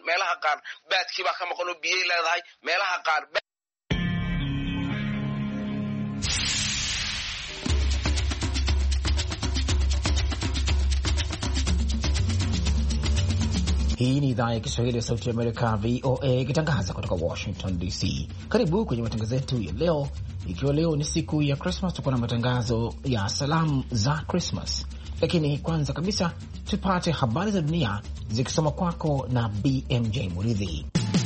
meelaha qaar baadkii baa ka maqan oo biyay leedahay, meelaha qaar Hii ni idhaa ya Kiswahili ya Sauti ya Amerika, VOA, ikitangaza kutoka Washington DC. Karibu kwenye matangazo yetu ya leo, ikiwa leo ni siku ya Christmas. Tuko na matangazo ya salamu za Christmas, lakini kwanza kabisa tupate habari za dunia zikisoma kwako na BMJ Muridhi.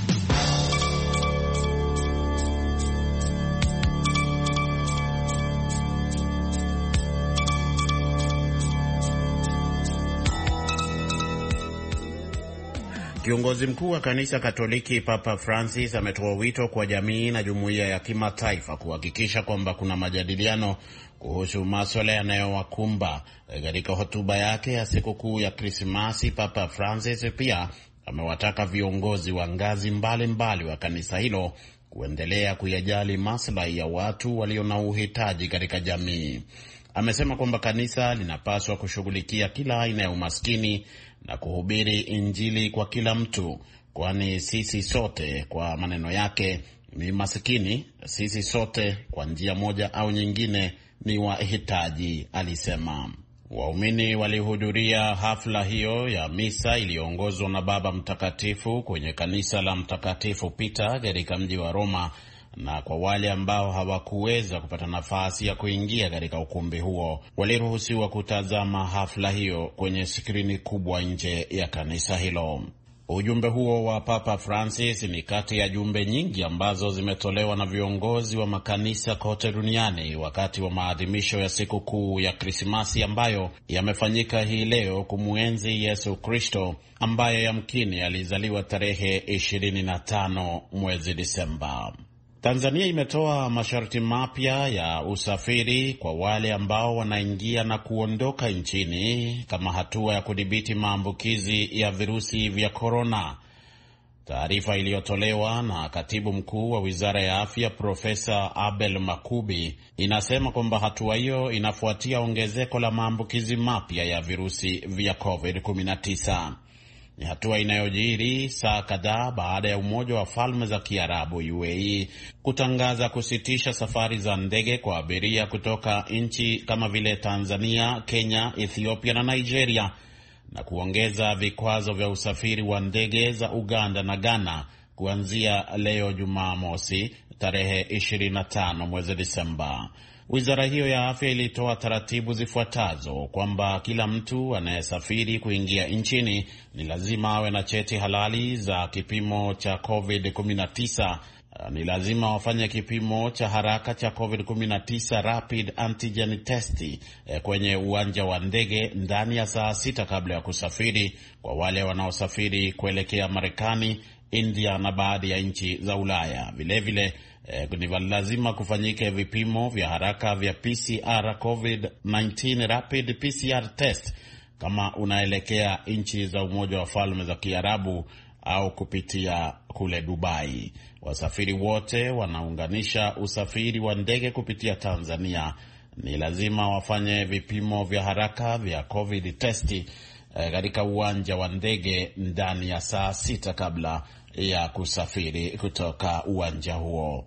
Kiongozi mkuu wa kanisa Katoliki Papa Francis ametoa wito kwa jamii na jumuiya ya kimataifa kuhakikisha kwamba kuna majadiliano kuhusu masuala yanayowakumba. Katika hotuba yake ya sikukuu ya Krismasi, Papa Francis pia amewataka viongozi wa ngazi mbalimbali wa kanisa hilo kuendelea kuyajali maslahi ya watu walio na uhitaji katika jamii. Amesema kwamba kanisa linapaswa kushughulikia kila aina ya umaskini na kuhubiri Injili kwa kila mtu, kwani sisi sote, kwa maneno yake, ni maskini. Sisi sote kwa njia moja au nyingine ni wahitaji, alisema. Waumini walihudhuria hafla hiyo ya misa iliyoongozwa na Baba Mtakatifu kwenye kanisa la Mtakatifu Peter katika mji wa Roma, na kwa wale ambao hawakuweza kupata nafasi ya kuingia katika ukumbi huo, waliruhusiwa kutazama hafla hiyo kwenye skrini kubwa nje ya kanisa hilo. Ujumbe huo wa Papa Francis ni kati ya jumbe nyingi ambazo zimetolewa na viongozi wa makanisa kote duniani wakati wa maadhimisho ya sikukuu ya Krismasi ambayo yamefanyika hii leo kumuenzi Yesu Kristo, ambaye yamkini alizaliwa tarehe 25 mwezi Disemba. Tanzania imetoa masharti mapya ya usafiri kwa wale ambao wanaingia na kuondoka nchini kama hatua ya kudhibiti maambukizi ya virusi vya korona. Taarifa iliyotolewa na katibu mkuu wa Wizara ya Afya Profesa Abel Makubi inasema kwamba hatua hiyo inafuatia ongezeko la maambukizi mapya ya virusi vya COVID-19. Ni hatua inayojiri saa kadhaa baada ya Umoja wa Falme za Kiarabu UAE kutangaza kusitisha safari za ndege kwa abiria kutoka nchi kama vile Tanzania, Kenya, Ethiopia na Nigeria, na kuongeza vikwazo vya usafiri wa ndege za Uganda na Ghana kuanzia leo Jumamosi tarehe 25 mwezi Disemba. Wizara hiyo ya afya ilitoa taratibu zifuatazo kwamba kila mtu anayesafiri kuingia nchini ni lazima awe na cheti halali za kipimo cha COVID-19. Ni lazima wafanye kipimo cha haraka cha COVID-19 rapid antigen test kwenye uwanja wa ndege ndani ya saa 6 kabla ya kusafiri kwa wale wanaosafiri kuelekea Marekani, India na baadhi ya nchi za Ulaya. Vilevile ni lazima kufanyike vipimo vya haraka vya PCR COVID-19 rapid PCR test kama unaelekea nchi za Umoja wa Falme za Kiarabu au kupitia kule Dubai. Wasafiri wote wanaunganisha usafiri wa ndege kupitia Tanzania ni lazima wafanye vipimo vya haraka vya COVID test katika uwanja wa ndege ndani ya saa 6 kabla ya kusafiri kutoka uwanja huo.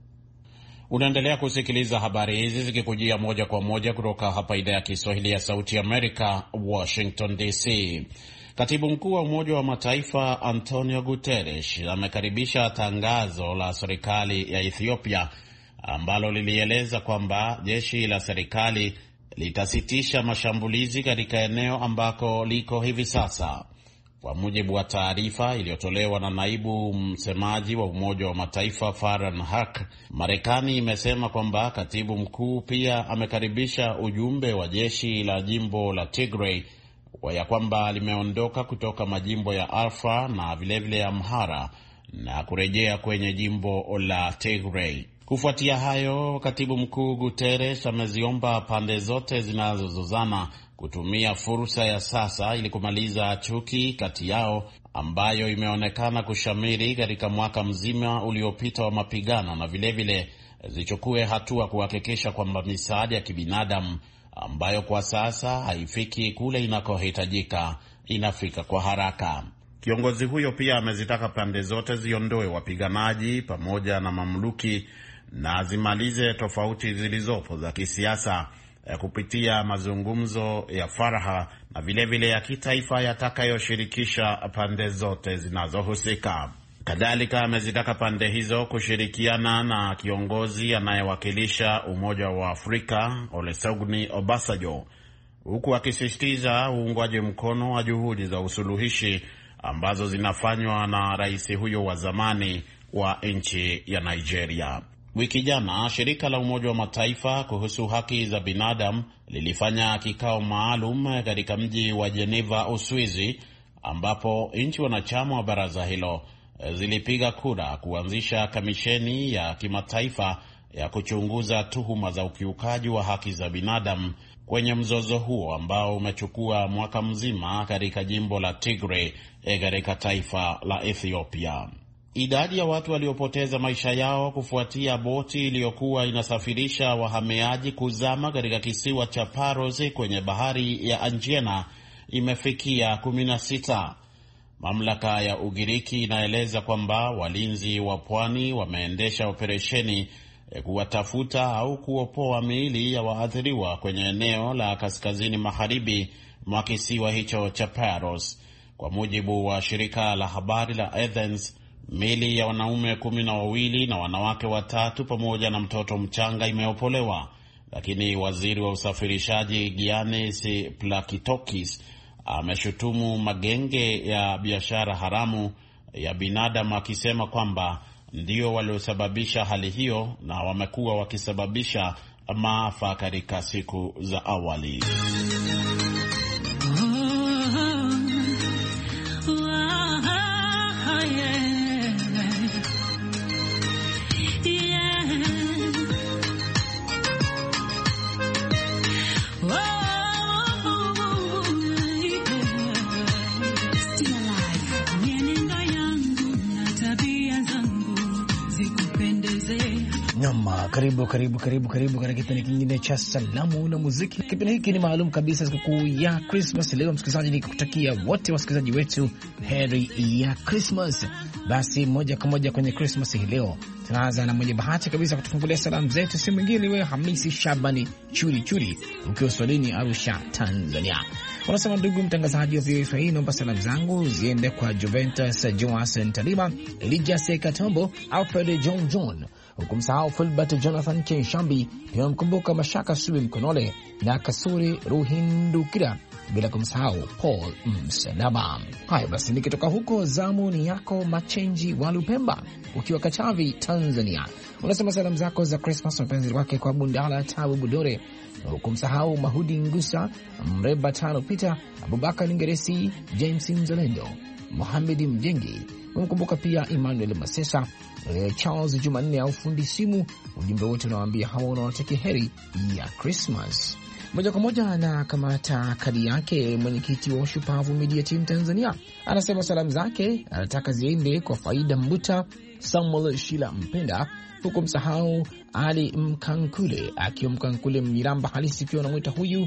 Unaendelea kusikiliza habari hizi zikikujia moja kwa moja kutoka hapa idhaa ya Kiswahili ya Sauti Amerika, Washington DC. Katibu mkuu wa Umoja wa Mataifa Antonio Guterres amekaribisha tangazo la serikali ya Ethiopia ambalo lilieleza kwamba jeshi la serikali litasitisha mashambulizi katika eneo ambako liko hivi sasa. Kwa mujibu wa taarifa iliyotolewa na naibu msemaji wa Umoja wa Mataifa Farhan Haq, Marekani imesema kwamba katibu mkuu pia amekaribisha ujumbe wa jeshi la jimbo la Tigray ya kwamba limeondoka kutoka majimbo ya Afar na vilevile Amhara na kurejea kwenye jimbo la Tigray. Kufuatia hayo, katibu mkuu Guterres ameziomba pande zote zinazozozana kutumia fursa ya sasa ili kumaliza chuki kati yao ambayo imeonekana kushamiri katika mwaka mzima uliopita wa mapigano, na vilevile zichukue hatua kuhakikisha kwamba misaada ya kibinadamu ambayo kwa sasa haifiki kule inakohitajika inafika kwa haraka. Kiongozi huyo pia amezitaka pande zote ziondoe wapiganaji pamoja na mamluki na zimalize tofauti zilizopo za kisiasa kupitia mazungumzo ya faragha na vilevile ya kitaifa yatakayoshirikisha pande zote zinazohusika. Kadhalika amezitaka pande hizo kushirikiana na kiongozi anayewakilisha Umoja wa Afrika Olusegun Obasanjo, huku akisisitiza uungwaji mkono wa juhudi za usuluhishi ambazo zinafanywa na rais huyo wa zamani wa nchi ya Nigeria. Wiki jana shirika la Umoja wa Mataifa kuhusu haki za binadamu lilifanya kikao maalum katika mji wa Geneva, Uswizi, ambapo nchi wanachama wa baraza hilo zilipiga kura kuanzisha kamisheni ya kimataifa ya kuchunguza tuhuma za ukiukaji wa haki za binadamu kwenye mzozo huo ambao umechukua mwaka mzima katika jimbo la Tigray katika taifa la Ethiopia. Idadi ya watu waliopoteza maisha yao kufuatia boti iliyokuwa inasafirisha wahamiaji kuzama katika kisiwa cha Paros kwenye bahari ya Aegean imefikia 16. Mamlaka ya Ugiriki inaeleza kwamba walinzi wa pwani wameendesha operesheni kuwatafuta au kuopoa miili ya waathiriwa kwenye eneo la kaskazini magharibi mwa kisiwa hicho cha Paros. Kwa mujibu wa shirika la habari la Athens, miili ya wanaume 12 na wanawake 3 pamoja na mtoto mchanga imeopolewa, lakini waziri wa usafirishaji Giannis Plakitokis ameshutumu magenge ya biashara haramu ya binadamu akisema kwamba ndio waliosababisha hali hiyo na wamekuwa wakisababisha maafa katika siku za awali. Karibu katika kipindi kingine cha salamu na muziki. Kipindi hiki ni maalum kabisa sikukuu ya Christmas. Leo msikilizaji, nikikutakia wote wasikilizaji wetu heri ya Christmas. Basi moja kwa moja kwenye Christmas hii leo tunaanza na mwenye bahati kabisa kutufungulia salamu zetu, si mwingine wewe Hamisi Shabani Churi ukiwa Swalini, Arusha, Tanzania. Unasema, ndugu mtangazaji wa VOA Swahili, naomba salamu zangu ziende kwa Juventus Joasen Talima, Elijah Sekatombo, Alfred John, hukumsahau Fulbert Jonathan Kenshambi, pia mkumbuka Mashaka Subi Mkonole na Kasuri Ruhindukira, bila kumsahau Paul Msalaba. Haya basi, nikitoka huko zamu ni yako Machenji wa Lupemba ukiwa Katavi, Tanzania. Unasema salamu zako za Christmas mpenzi wake kwa Bundala Tabu Budore, hukumsahau Mahudi Ngusa, Mreba Tano Peter, Abubakar Ningeresi, James Mzalendo, Mohamed Mjengi, umkumbuka pia Emmanuel Masesa, Charles Jumanne au fundi simu. Ujumbe wote unawaambia hawa unawatakia heri ya Christmas. Moja kwa moja na kamata kadi yake mwenyekiti wa Shupavu Media Team Tanzania. Anasema salamu zake anataka ziende kwa Faida Mbuta, Samuel Shila Mpenda, huku msahau Ali Mkankule akiwa Mkankule Mnyiramba halisi, pia unamwita huyu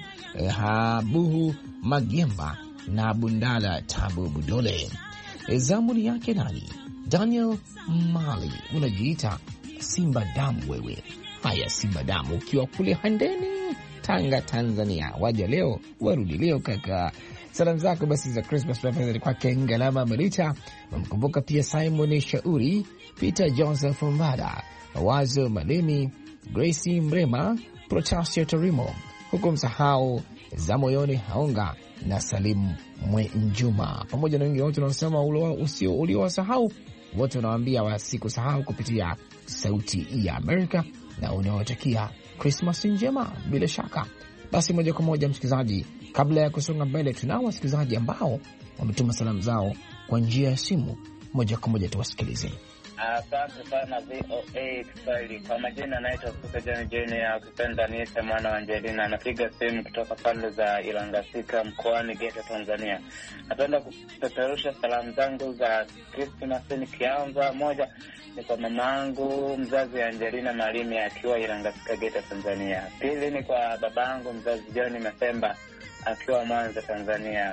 Habuhu Magiemba na Bundala Tabu Budole. Zamuni yake nani? Daniel Mali, unajiita Simba Damu wewe. Haya, Simba Damu ukiwa kule Handeni, Tanga, Tanzania. Waja leo warudi leo kaka. Salamu zako basi za Christmas preference kwa Kengalama Merita, mkumbuka pia Simon Shauri, Peter Joseph Mbada, Wazo Malemi, Gracie Mrema, Protasio Torimo, huku msahau za moyoni Haonga na Salimu Mwe Njuma, pamoja na wengine wote wanaosema uliowasahau wote wanawaambia wasikusahau kupitia Sauti ya Amerika na unawatakia Christmas njema bila shaka. Basi moja kwa moja msikilizaji, kabla ya kusonga mbele, tunao wasikilizaji ambao wametuma salamu zao kwa njia ya simu. Moja kwa moja tuwasikilize. Asante sana VOA Kiswahili. Kwa majina naitwa Kuka Jane ya kupenda niite mwana wa Angelina. Napiga simu kutoka pande za Ilangasika mkoani Geita, Tanzania. Napenda kupeperusha salamu zangu za Christmas nikianza. Moja ni kwa mamangu mzazi Angelina Malimi akiwa Ilangasika Geita, Tanzania. Pili ni kwa babangu mzazi John Masemba akiwa Mwanza, Tanzania.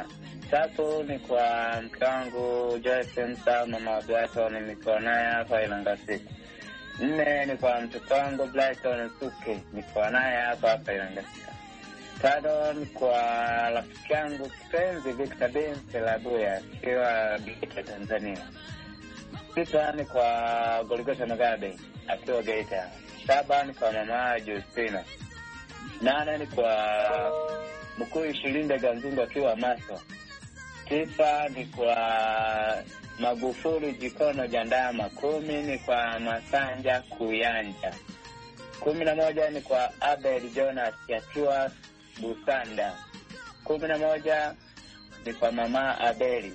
3 ni kwa mke wangu Joyce Msa, mama Brighton, nikiwa naye hapa Ilangasika. 4 ni kwa mtoto wangu Brighton Suke, nikiwa naye hapa Ilangasika. 5 ni kwa rafiki yangu kipenzi Victor Benz Labuya, akiwa Geita, Tanzania. 6 ni kwa Goligota Magabe, akiwa Geita. 7 ni kwa mama Justina. 8 ni kwa Mkuu Shilinde Ganzungu, akiwa Maso. 9 ni kwa Magufuli Jikono Jandama. 10 ni kwa Masanja Kuyanja. 11 ni kwa Abel Jonas, akiwa Busanda. 11 ni kwa mama Abeli.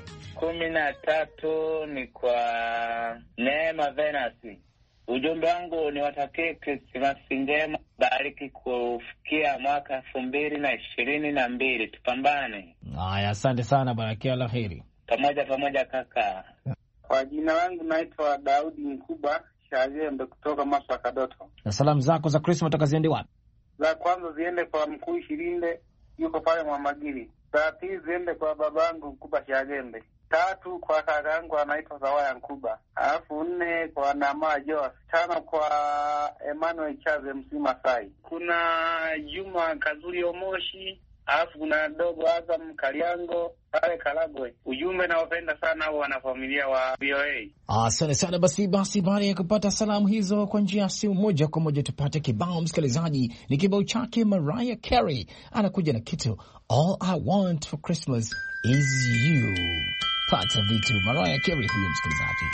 13 ni kwa Neema Venasi. Ujumbe wangu ni watakie Krismasi njema, bariki kufikia mwaka 2022. Tupambane. Haya, asante sana, barakia la heri. Pamoja kaka. Kwa jina langu naitwa Daudi Mkuba Shajembe kutoka Maswa Kadoto. Na salamu zako za Christmas utakaziende wapi? Za kwanza ziende kwa Mkuu Shilinde, yuko pale Mwamagiri. Za pili ziende kwa babangu Mkuba Shajembe. 3 kwa kakangu anaitwa Zawaya Mkuba. 4 kwa Nama Joas. 5 kwa Emmanuel Chaze Msima Sai. Kuna Juma Kazuri Omoshi. Kuna dogo Azam Kaliango pale Karagwe. Ujumbe na wapenda sana hao wanafamilia wa VOA. Asante sana. Basi baada ya kupata salamu hizo kwa njia ya simu, moja kwa moja tupate kibao, msikilizaji. Ni kibao chake Mariah Carey, anakuja na kitu All I Want for Christmas is You. Pata vitu Mariah Carey huyo, msikilizaji.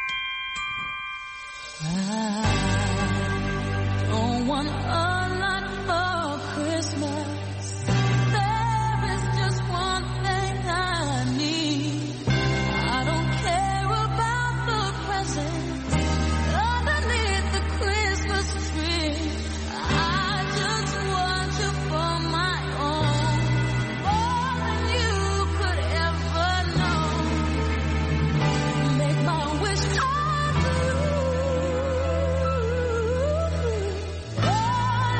I don't want a lot for Christmas. There is just one thing I need. I don't care about the presents underneath the Christmas tree. I just want you for my own, more than you could ever know. Make my wish come true.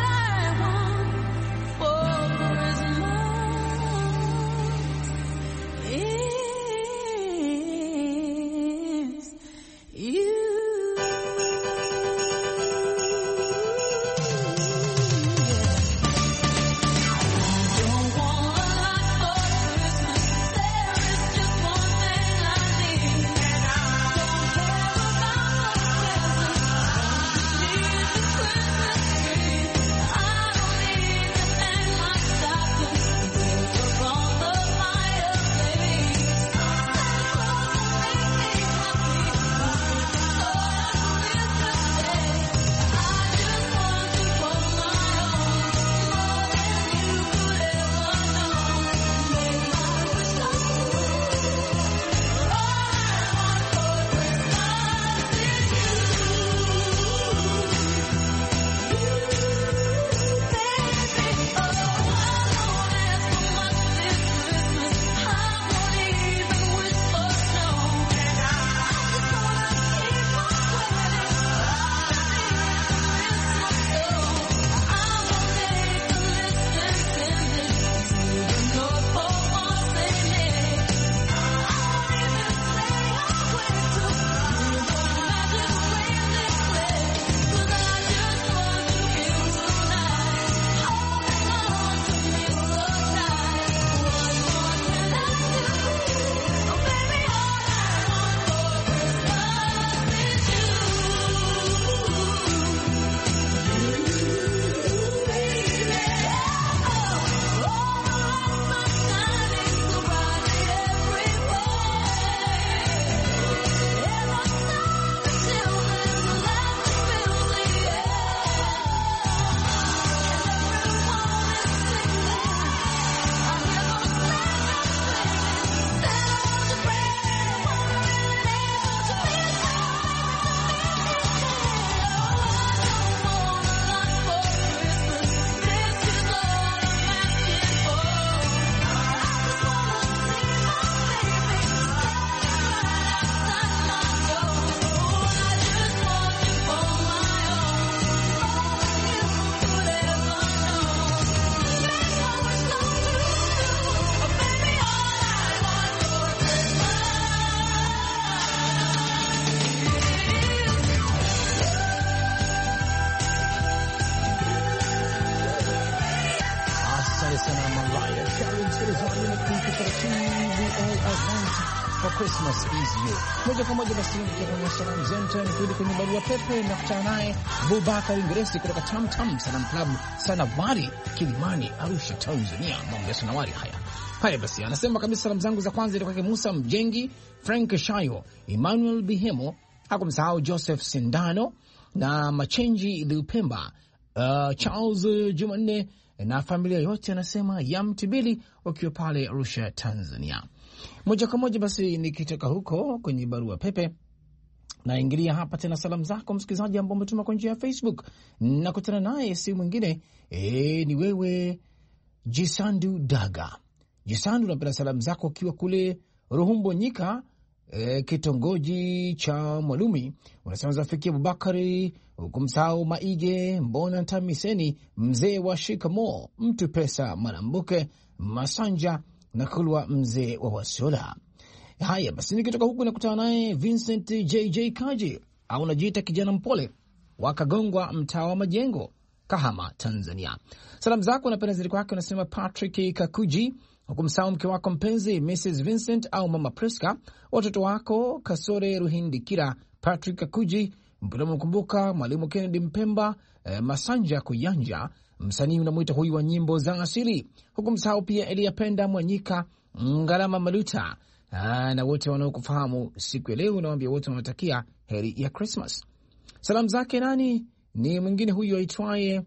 Christmas is you. Moja kwa moja basi kwenye salamu zetu, nikirudi kwenye barua pepe na kutana naye Abubakar Ingresi kutoka Tamtam Salam Club Sanawari, Kilimani, Arusha, Tanzania. Mambo ya Sanawari haya basi, anasema kabisa salamu zangu za kwanza ni kwa Musa Mjengi, Frank Shayo, Emmanuel Bihemo, hakumsahau Joseph Sindano na Machenji Lupemba, Charles Jumanne na familia yote, anasema ya Mtibili wakiwa pale Arusha, Tanzania. Moja kwa moja basi nikitoka huko kwenye barua pepe naingilia hapa tena salamu zako msikilizaji ambao umetuma kwa njia ya Facebook. Nakutana naye si mwingine ni wewe Jisandu Daga. Jisandu, napenda salamu zako ukiwa kule Ruhumbo Nyika, kitongoji cha Mwalumi. Unasema zafikia Abubakari, ukumsahau Maige Mbona Tamiseni, mzee wa Shikamo, mtu pesa Manambuke Masanja na Kulwa, mzee wa Wasola. Haya basi nikitoka huku nakutana naye Vincent JJ Kaji, au najiita kijana mpole, wakagongwa mtaa wa Majengo, Kahama, Tanzania. Salamu zako napenda zili kwake, unasema Patrick Kakuji, hukumsahau mke wako mpenzi Mrs. Vincent au mama Priska, watoto wako Kasore Ruhindikira, Patrick Kakuji, mpenda mkumbuka mwalimu Kennedy Mpemba, Masanja Kuyanja, msanii unamwita huyu wa nyimbo za asili, hukumsahau pia Elia Penda Mwanyika, Ngalama Maluta, na wote wanaokufahamu siku ya leo. Nawaambia wote wanatakia heri ya Christmas. Salamu zake nani ni mwingine huyu aitwaye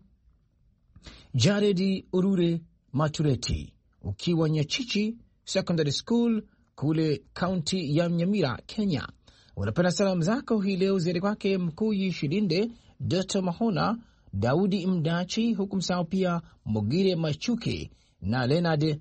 Jared Urure Matureti, ukiwa Nyachichi Secondary School kule kaunti ya Nyamira, Kenya. Unapenda salamu zako hii leo ziende kwake Mkuyi Shilinde, Doto Mahona, Daudi Mdachi, huku msahau pia Mogire Machuke na Leonard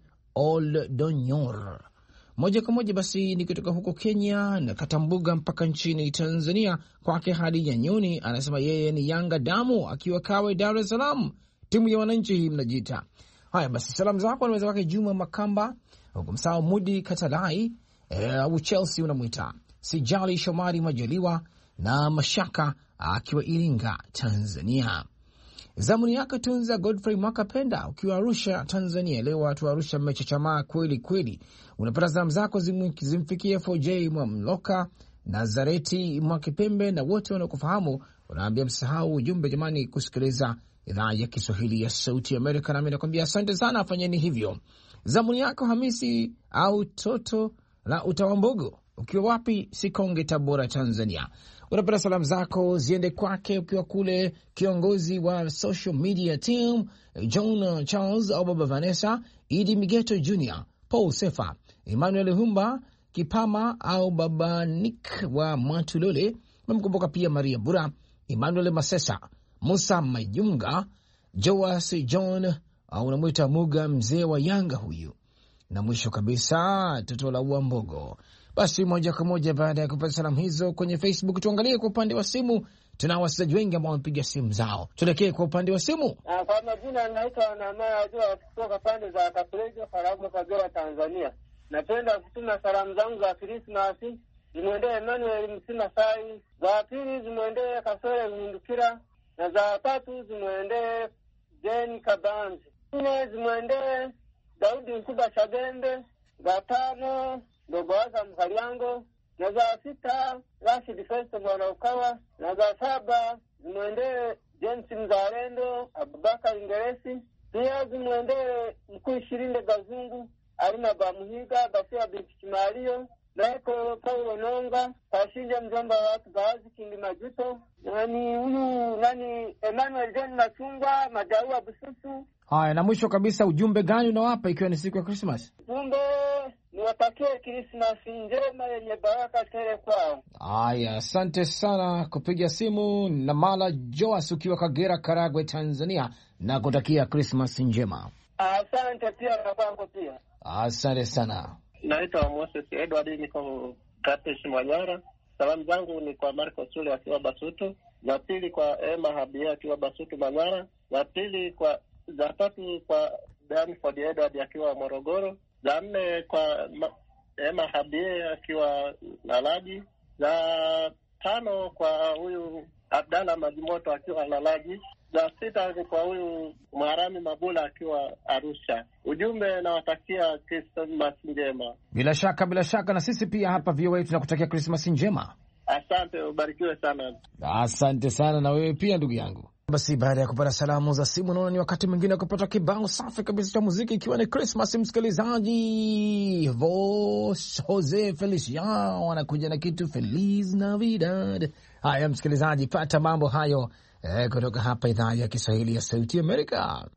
Oldonyor. Moja kwa moja basi ni kutoka huko Kenya na Katambuga mpaka nchini Tanzania kwake hadi Nyanyoni. Anasema yeye ni Yanga damu, akiwa Kawe, Dar es Salaam, timu ya wananchi hii mnajiita. Haya basi salamu zako anaweza kwake Juma Makamba, huku msahau Mudi Katalai au Chelsea unamwita Sijali Shomari Majaliwa na Mashaka akiwa Iringa, Tanzania. Zamuni yako Tunza Godfrey Mwakapenda ukiwa Arusha, Tanzania. Leo watu wa Arusha mmechachamaa kweli kweli. Unapata salamu zako zimfikie FJ Mwamloka, Nazareti Mwakipembe na wote wanaokufahamu. Unaambia msahau ujumbe, jamani, kusikiliza idhaa ya Kiswahili ya Sauti ya Amerika, nami nakwambia asante sana, fanyeni hivyo. Zamuni yako Hamisi au Toto la Utawambogo ukiwa wapi? Sikonge, Tabora, Tanzania. Unapenda salamu zako ziende kwake ukiwa kule kiongozi wa social media team John Charles au Baba Vanessa, Idi Migeto Jr, Paul Sefa, Emmanuel Humba Kipama au Baba Nick wa Matulole. Memkumbuka pia Maria Bura, Emmanuel Masesa, Musa Mayunga, Joas John au unamwita Muga, mzee wa Yanga huyu, na mwisho kabisa Toto la Uambogo. Basi moja kwa moja baada ya kupata salamu hizo kwenye Facebook, tuangalie kwa upande wa simu. Tuna wasikilizaji wengi ambao wamepiga simu zao. Tuelekee kwa upande wa simu. Kwa majina anaitwa Namaya Jua kutoka pande za Kapulejo, Karagwe, Kagera, Tanzania. Napenda kutuma salamu zangu za Krismasi zimwendee Emmanuel Msima Sai, za pili zimwendee Kasore Ruhindukira, na za tatu zimwendee Jeni Kabanzi, nne zimwendee Daudi Nkuba Shagembe, za tano Ndogoaza Mkaliango, na za sita Rashid Festo Mwana Ukawa, na za saba zimwendee James Mzalendo, Abubakar Ingeresi, pia zimwendee Mkuu Shirinde Gazungu, Alina Bamuhiga, Bafia Binti Kimario, Naeko Paulo Nonga, Pashinja mjomba wa watu baadhi Kingi Majuto, Emmanuel John Machungwa, Majaua Bususu. Haya, na mwisho kabisa ujumbe gani unawapa ikiwa ni siku ya Christmas? Ujumbe niwatakie Christmas njema yenye baraka tele kwao. Haya, asante sana kupiga simu na Mala Joas ukiwa Kagera, Karagwe, Tanzania, na kutakia Christmas njema. Asante pia na kwangu pia. Asante sana. Naitwa Moses Edward, niko Katesh Manyara. Salamu zangu ni kwa Marco Sule akiwa Basutu, za pili kwa Emma Habia akiwa Basutu Manyara, za tatu kwa Danford Edward akiwa Morogoro, za nne kwa Emma Habia akiwa Lalaji, za tano kwa huyu Abdalla Majimoto akiwa Lalaji, za 6 ni kwa huyu Mharami Mabula akiwa Arusha. Ujumbe, nawatakia Christmas njema. Bila shaka na sisi pia hapa VOA tunakutakia Christmas njema. Asante, ubarikiwe sana. Asante sana na wewe pia ndugu yangu. Basi baada ya kupata salamu za simu, naona ni wakati mwingine wa kupata kibao safi kabisa cha muziki, ikiwa ni Christmas. Msikilizaji, Jose Feliciano anakuja na kitu Feliz Navidad. Haya msikilizaji, pata mambo hayo kutoka hapa idhaa ya Kiswahili ya Sauti Amerika.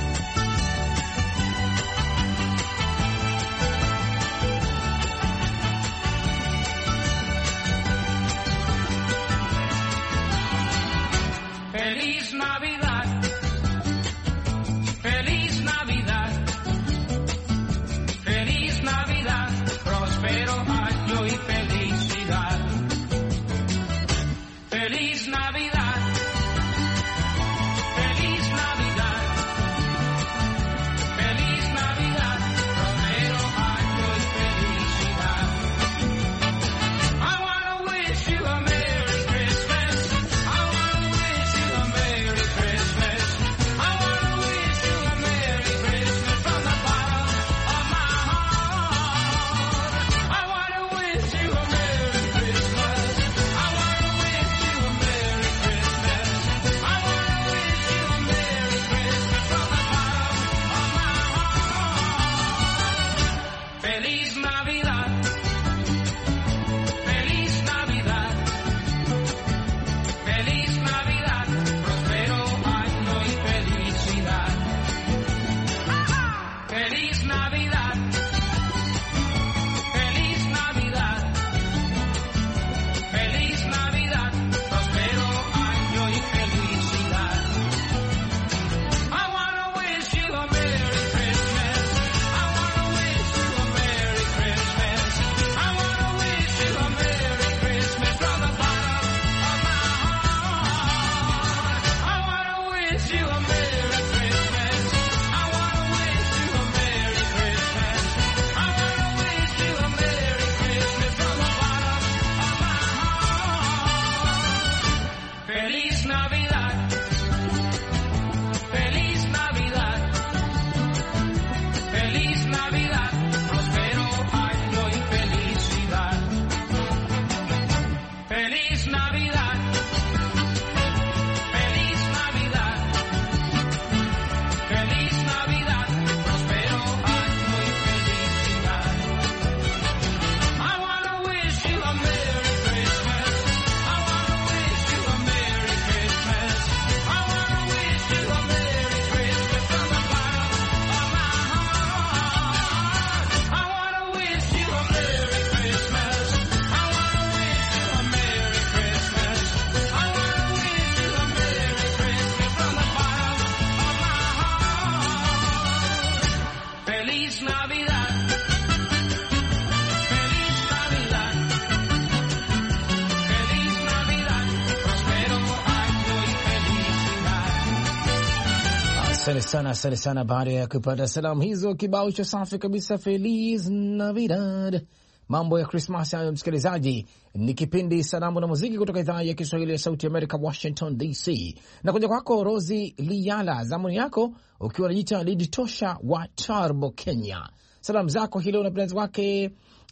Asante sana. Baada ya kupata salamu hizo, kibao cha safi kabisa Feliz Navidad. Mambo ya Christmas hayo msikilizaji. Ni kipindi salamu na muziki kutoka idhaa ya Kiswahili ya Sauti America, Washington DC. Na kuja kwako Rosi Liala, zamuni yako ukiwa unajiita Lidi Tosha wa Tarbo, Kenya. Salamu zako hilo na mpenzi wake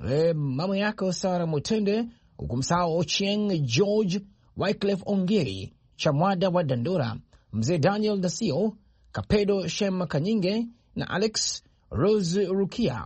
mama yako Sara Mutende, ukumsahau Ochieng George, Wycliffe Ongeri, Chamwada wa Dandora, mzee Daniel Dasio, Kapedo Shem Kanyinge na Alex Rose Rukia,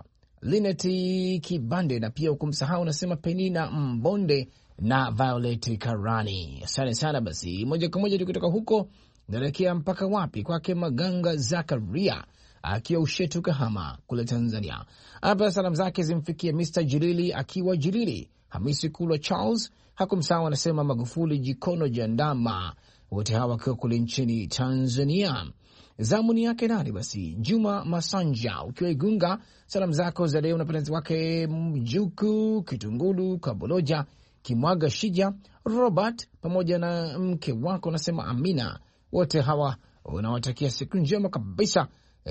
Lineti Kibande, na pia ukumsahau unasema Penina Mbonde na Violet Karani. Asante sana. Basi moja kwa moja tukitoka huko naelekea mpaka wapi? Kwake Maganga Zakaria akiwa Ushetu, Kahama kule Tanzania. Hapa salamu zake zimfikia Mr. Jirili akiwa Jirili, Hamisi Kulwa Charles, hakumsahau anasema Magufuli Jikono Jandama, wote hawa wakiwa kule nchini Tanzania. Zamuni yake nani basi? Juma Masanja ukiwa Igunga, salamu zako za leo na penzi wake Mjuku Kitungulu Kaboloja Kimwaga Shija Robert pamoja na mke wako nasema Amina, wote hawa unawatakia siku njema kabisa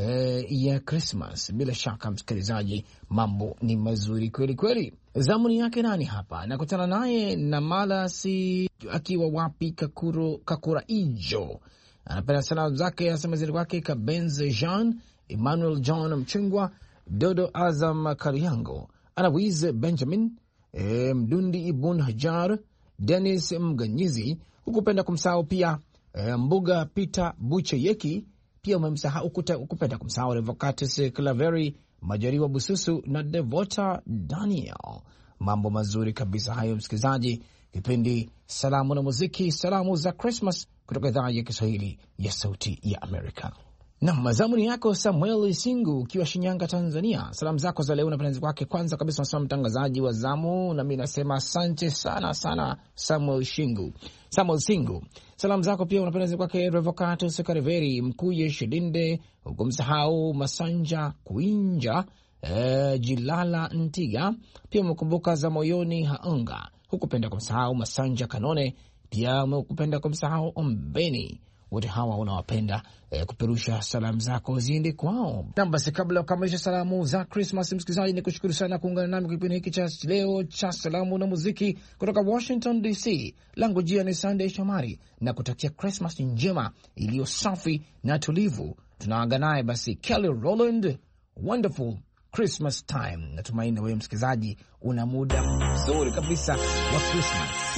ya Christmas. Bila shaka msikilizaji, mambo ni mazuri kweli kweli. Zamuni yake nani hapa? Nakutana naye na Malasi akiwa wapi? Kakura Ijo Anapenda salamu zake anasema zile kwake Kabenze Jean, Emmanuel John Mchungwa, Dodo Azam Kariango, Anawiz Benjamin, Mdundi Ibun Hajar, Dennis Mganyizi. Hukupenda kumsahau pia Mbuga Peter Bucheyeki, pia ukupenda kumsahau Revocatus Claveri, Majariwa Bususu na Devota Daniel. Mambo mazuri kabisa hayo, msikilizaji. Kipindi Salamu na Muziki, salamu za Christmas kutoka idhaa ya Kiswahili ya Sauti ya Amerika. Na mazamuni yako Samuel Singu ukiwa Shinyanga, Tanzania. Salamu zako za leo napenda kwake kwanza kabisa nasema mtangazaji wa zamu, na mimi nasema asante sana sana Samuel Singu. Salamu zako pia unapenda kwake Revocatus Kareveri, Mkuye Shilinde, hukumsahau Masanja Kuinja, Jilala Ntiga, pia umekumbuka za moyoni Haonga. Hukupenda kumsahau Masanja Kanone, pia umekupenda kumsahau Ombeni. Wote hawa unawapenda kuperusha salamu zako ziende kwao. Na basi kabla ya kukamilisha salamu za Christmas, msikilizaji, ni kushukuru sana kuungana nami kwa kipindi hiki cha leo cha salamu na muziki kutoka Washington DC. Langu jina ni Sunday Shomari na kutakia Christmas njema iliyo safi na tulivu. Tunaaga naye basi Kelly Rowland, Wonderful Christmas Time. Natumaini wewe msikilizaji una muda mzuri kabisa wa Christmas.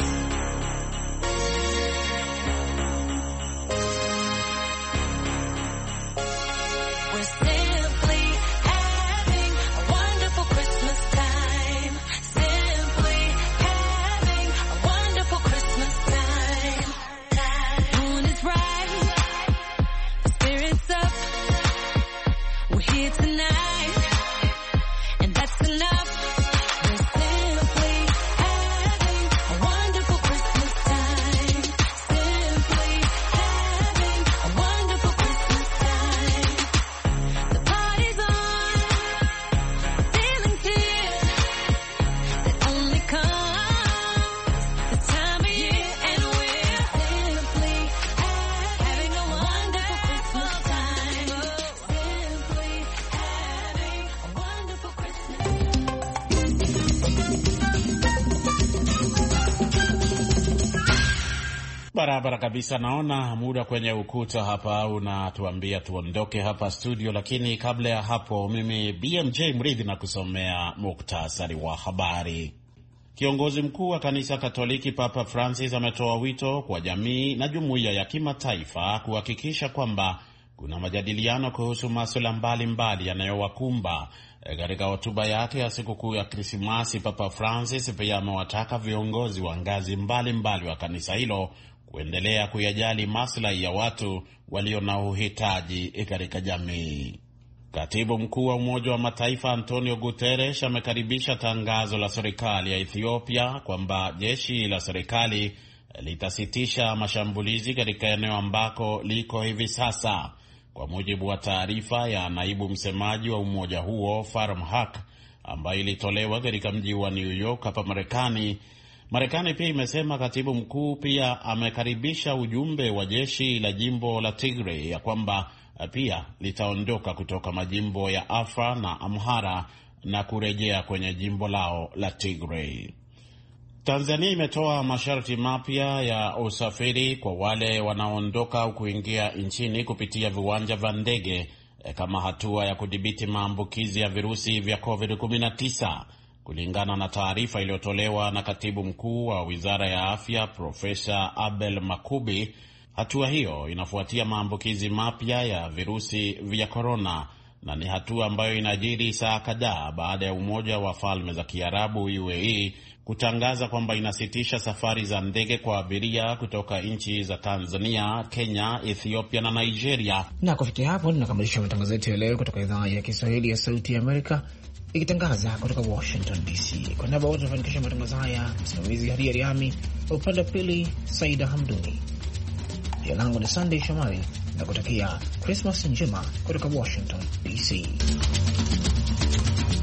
Barabara kabisa. Naona muda kwenye ukuta hapa unatuambia tuondoke hapa studio, lakini kabla ya hapo mimi BMJ Mridhi na kusomea muktasari wa habari. Kiongozi mkuu wa kanisa Katoliki Papa Francis ametoa wito kwa jamii na jumuiya ya kimataifa kuhakikisha kwamba kuna majadiliano kuhusu masuala mbalimbali yanayowakumba. Katika hotuba yake ya sikukuu ya Krismasi, Papa Francis pia amewataka viongozi wa ngazi mbalimbali wa kanisa hilo kuendelea kuyajali maslahi ya watu walio na uhitaji katika jamii. Katibu mkuu wa Umoja wa Mataifa Antonio Guterres amekaribisha tangazo la serikali ya Ethiopia kwamba jeshi la serikali litasitisha mashambulizi katika eneo ambako liko hivi sasa. Kwa mujibu wa taarifa ya naibu msemaji wa umoja huo Farhan Haq ambayo ilitolewa katika mji wa New York hapa Marekani, Marekani pia imesema katibu mkuu pia amekaribisha ujumbe wa jeshi la jimbo la Tigray ya kwamba pia litaondoka kutoka majimbo ya Afar na Amhara na kurejea kwenye jimbo lao la Tigray. Tanzania imetoa masharti mapya ya usafiri kwa wale wanaoondoka au kuingia nchini kupitia viwanja vya ndege kama hatua ya kudhibiti maambukizi ya virusi vya COVID-19. Kulingana na taarifa iliyotolewa na katibu mkuu wa Wizara ya Afya Profesa Abel Makubi, hatua hiyo inafuatia maambukizi mapya ya virusi vya korona na ni hatua ambayo inajiri saa kadhaa baada ya Umoja wa Falme za Kiarabu UAE kutangaza kwamba inasitisha safari za ndege kwa abiria kutoka nchi za Tanzania, Kenya, Ethiopia na Nigeria. Na kufikia hapo tunakamilisha matangazo yetu ya leo kutoka idhaa ya Kiswahili ya Sauti ya Amerika, ikitangaza kutoka Washington DC. Kwa niaba wote tunafanikisha matangazo haya, msimamizi Hadia Riami, upande wa pili Saida Hamduni. Jina langu ni Sunday Shomari na kutakia Christmas njema kutoka Washington DC.